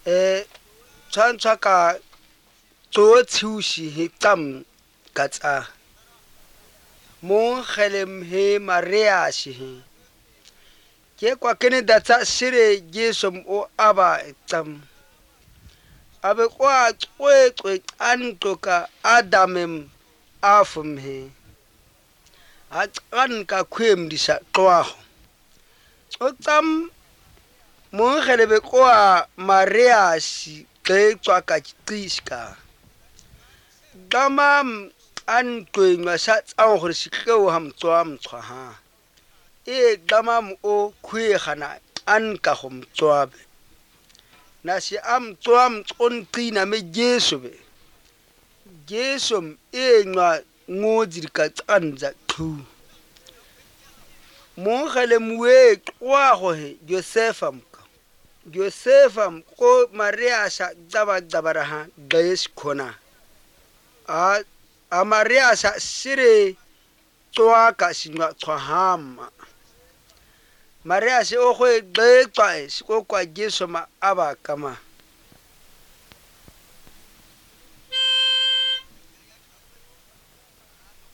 tshwantshwa ka tso tshushi he tam katsa mo khelem he maria shi he ke kwa kene datsa shire jesom o aba tam abe kwa cwecwe antoka adamem afum he acan ka khwem disa twaho otsam mo khelebe kwa maria shi ke tswa ka tsiska damam antwe ngasa tsawo gore sikheo ham tswam tswa ha damam o khwe khana an ka hom tswabe na si am tswam tsonqina me jesobe jesom nwa ngodi ka tsanza thu mo khale muwe kwa go he Josefa ko Maria sa dabaraha gayes khona a Maria sa sire tswa ka sinwa tswahama Maria se o go gqetwa se ko kwa Jesu ma aba kama